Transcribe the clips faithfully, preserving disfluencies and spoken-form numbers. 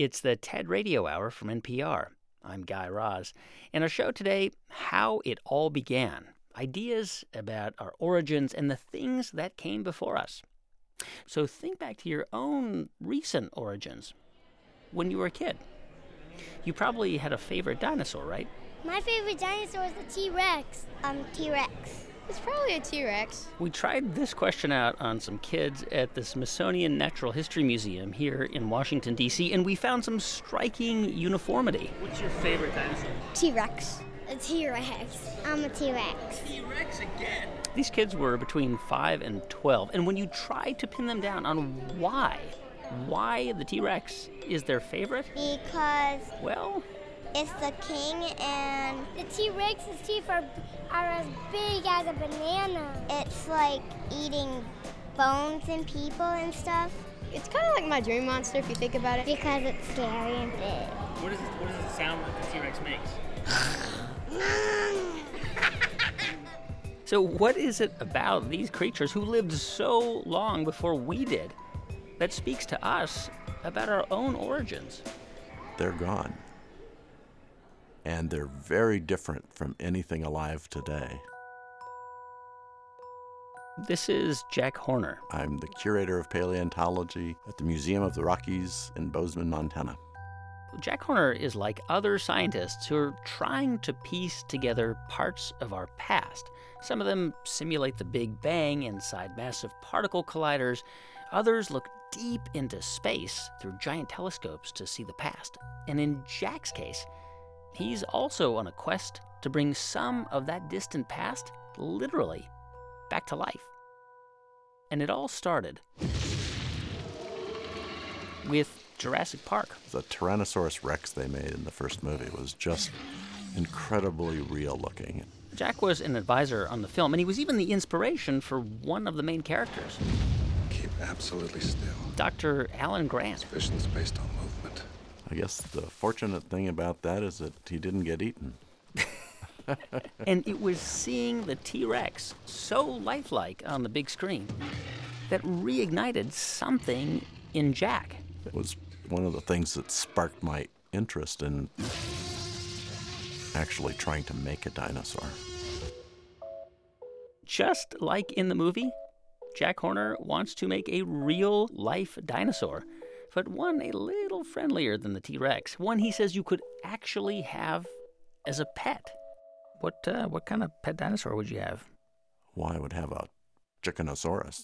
It's the TED Radio Hour from N P R. I'm Guy Raz. In our show today, how it all began. Ideas about our origins and the things that came before us. So think back to your own recent origins. When you were a kid, you probably had a favorite dinosaur, right? My favorite dinosaur is the T-Rex. Um, T-Rex. It's probably a T-Rex. We tried this question out on some kids at the Smithsonian Natural History Museum here in Washington, D C, and we found some striking uniformity. What's your favorite dinosaur? T-Rex. A T-Rex. I'm a T-Rex. T-Rex again? These kids were between five and twelve, and when you tried to pin them down on why, why the T-Rex is their favorite, Because well, it's the king and the T-Rex's teeth are, are as big as a banana. It's like eating bones and people and stuff. It's kind of like my dream monster if you think about it. Because it's scary and big. What is it, what is the sound that the T-Rex makes? So what is it about these creatures who lived so long before we did that speaks to us about our own origins? They're gone. And they're very different from anything alive today. This is Jack Horner. I'm the curator of paleontology at the Museum of the Rockies in Bozeman, Montana. Jack Horner is like other scientists who are trying to piece together parts of our past. Some of them simulate the Big Bang inside massive particle colliders. Others look deep into space through giant telescopes to see the past. And in Jack's case, he's also on a quest to bring some of that distant past, literally, back to life. And it all started with Jurassic Park. The Tyrannosaurus Rex they made in the first movie was just incredibly real looking. Jack was an advisor on the film, and he was even the inspiration for one of the main characters. Keep absolutely still. Doctor Alan Grant. Vision's based on movement. I guess the fortunate thing about that is that he didn't get eaten. And it was seeing the T-Rex so lifelike on the big screen that reignited something in Jack. It was one of the things that sparked my interest in actually trying to make a dinosaur. Just like in the movie, Jack Horner wants to make a real-life dinosaur, but one a little friendlier than the T-Rex, one he says you could actually have as a pet. What uh, what kind of pet dinosaur would you have? Well, I would have a Chickenosaurus.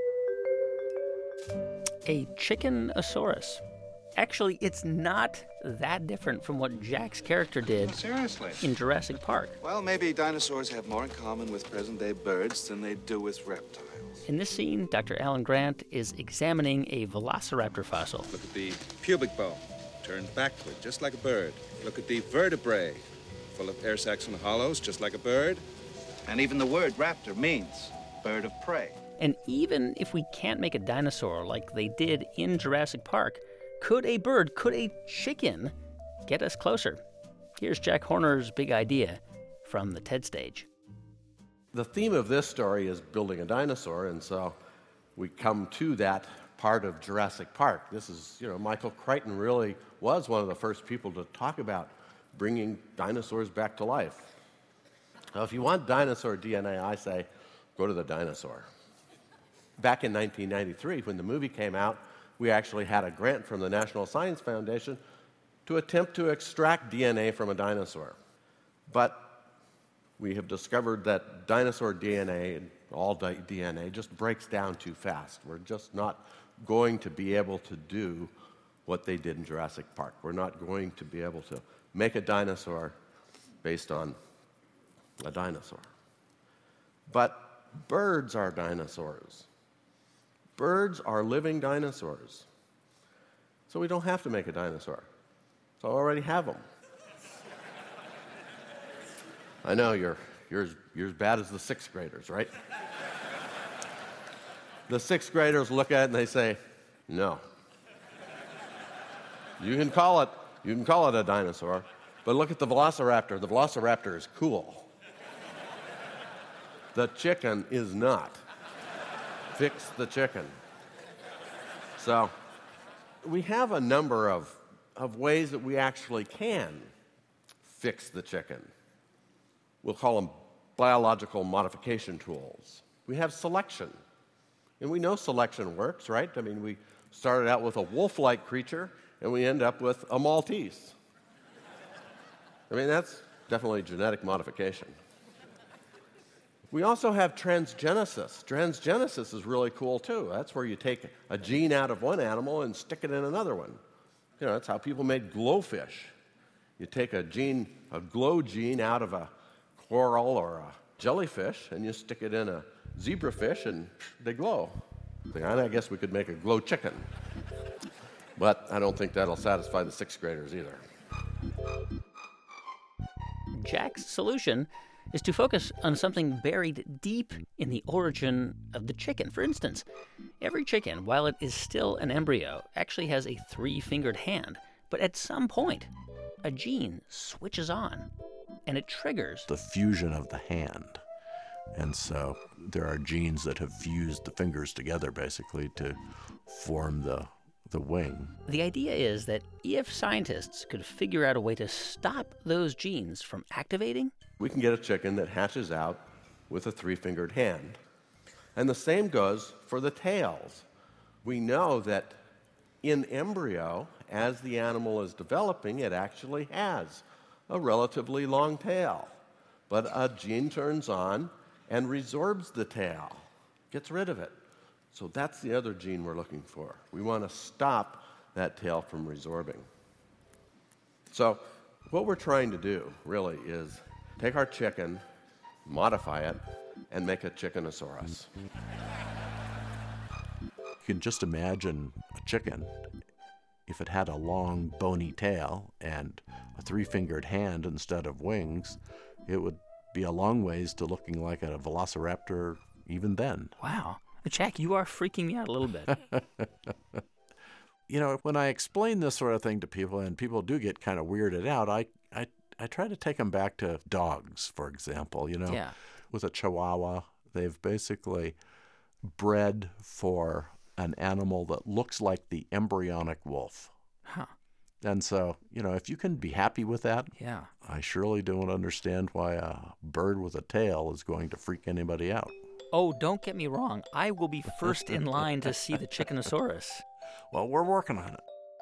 A Chickenosaurus. Actually, it's not that different from what Jack's character did Seriously? in Jurassic Park. Well, maybe dinosaurs have more in common with present-day birds than they do with reptiles. In this scene, Doctor Alan Grant is examining a velociraptor fossil. Look at the pubic bone, turned backward, just like a bird. Look at the vertebrae, full of air sacs and hollows, just like a bird. And even the word raptor means bird of prey. And even if we can't make a dinosaur like they did in Jurassic Park, could a bird, could a chicken get us closer? Here's Jack Horner's big idea from the TED stage. The theme of this story is building a dinosaur, and so we come to that part of Jurassic Park. This is, you know, Michael Crichton really was one of the first people to talk about bringing dinosaurs back to life. Now, if you want dinosaur D N A, I say, go to the dinosaur. Back in nineteen ninety-three, when the movie came out, we actually had a grant from the National Science Foundation to attempt to extract D N A from a dinosaur. But we have discovered that dinosaur D N A, and all D N A, just breaks down too fast. We're just not going to be able to do what they did in Jurassic Park. We're not going to be able to make a dinosaur based on a dinosaur. But birds are dinosaurs. Birds are living dinosaurs. So we don't have to make a dinosaur. So I already have them. I know you're, you're, you're as bad as the sixth graders, right? The sixth graders look at it and they say, no. You can call it, you can call it a dinosaur, but look at the velociraptor. The velociraptor is cool. The chicken is not. Fix the chicken. So we have a number of of ways that we actually can fix the chicken. We'll call them biological modification tools. We have selection. And we know selection works, right? I mean, we started out with a wolf-like creature, and we end up with a Maltese. I mean, that's definitely genetic modification. We also have transgenesis. Transgenesis is really cool, too. That's where you take a gene out of one animal and stick it in another one. You know, that's how people made glowfish. You take a gene, a glow gene out of a coral or a jellyfish, and you stick it in a zebrafish, and they glow. And I guess we could make a glow chicken. But I don't think that'll satisfy the sixth graders either. Jack's solution is to focus on something buried deep in the origin of the chicken. For instance, every chicken, while it is still an embryo, actually has a three-fingered hand. But at some point, a gene switches on, and it triggers the fusion of the hand. And so there are genes that have fused the fingers together, basically, to form the the wing. The idea is that if scientists could figure out a way to stop those genes from activating, we can get a chicken that hatches out with a three-fingered hand. And the same goes for the tails. We know that in embryo, as the animal is developing, it actually has a relatively long tail. But a gene turns on and resorbs the tail, gets rid of it. So that's the other gene we're looking for. We want to stop that tail from resorbing. So what we're trying to do, really, is take our chicken, modify it, and make a Chickenosaurus. You can just imagine a chicken, if it had a long, bony tail and a three-fingered hand instead of wings, it would be a long ways to looking like a velociraptor even then. Wow. Jack, you are freaking me out a little bit. You know, when I explain this sort of thing to people, and people do get kind of weirded out, I, I, I try to take them back to dogs, for example. You know, yeah. With a Chihuahua, they've basically bred for an animal that looks like the embryonic wolf. Huh. And so, you know, if you can be happy with that, yeah, I surely don't understand why a bird with a tail is going to freak anybody out. Oh, don't get me wrong. I will be first in line to see the Chickenosaurus. Well, we're working on it.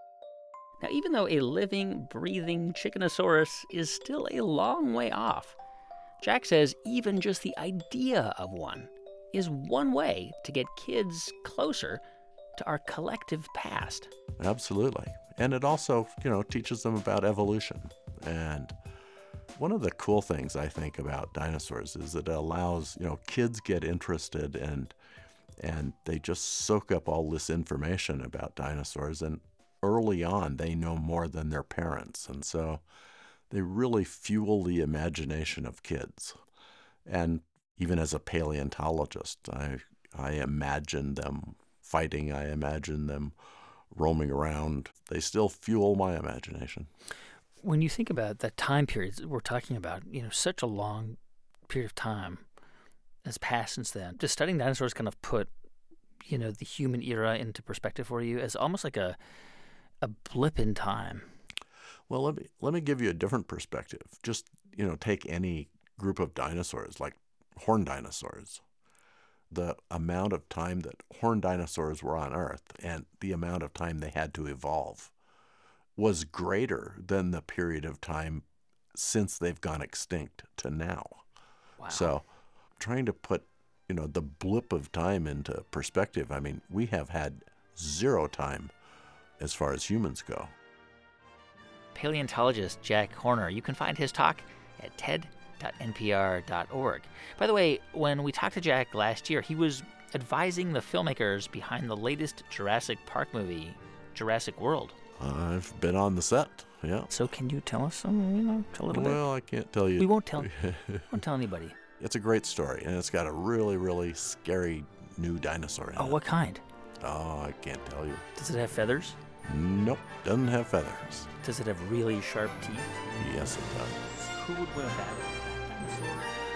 Now, even though a living, breathing Chickenosaurus is still a long way off, Jack says even just the idea of one is one way to get kids closer to our collective past. Absolutely. And it also, you know, teaches them about evolution. And one of the cool things I think about dinosaurs is that it allows, you know, kids get interested and and they just soak up all this information about dinosaurs, and early on they know more than their parents, and so they really fuel the imagination of kids. And even as a paleontologist, I I imagine them fighting, I imagine them roaming around. They still fuel my imagination. When you think about that time period that we're talking about, you know, such a long period of time has passed since then. Just studying dinosaurs kind of put, you know, the human era into perspective for you as almost like a a blip in time. Well, let me let me give you a different perspective. Just, you know, take any group of dinosaurs, like horned dinosaurs. The amount of time that horned dinosaurs were on Earth and the amount of time they had to evolve was greater than the period of time since they've gone extinct to now. Wow. So trying to put, you know, the blip of time into perspective, I mean, we have had zero time as far as humans go. Paleontologist Jack Horner. You can find his talk at ted dot n p r dot org. By the way, when we talked to Jack last year, he was advising the filmmakers behind the latest Jurassic Park movie, Jurassic World. I've been on the set, yeah. So can you tell us some, you know, a little well, bit? Well, I can't tell you. We won't tell, won't tell anybody. It's a great story, and it's got a really, really scary new dinosaur in oh, it. Oh, what kind? Oh, I can't tell you. Does it have feathers? Nope, doesn't have feathers. Does it have really sharp teeth? Yes, it does. Who would win a battle with that dinosaur?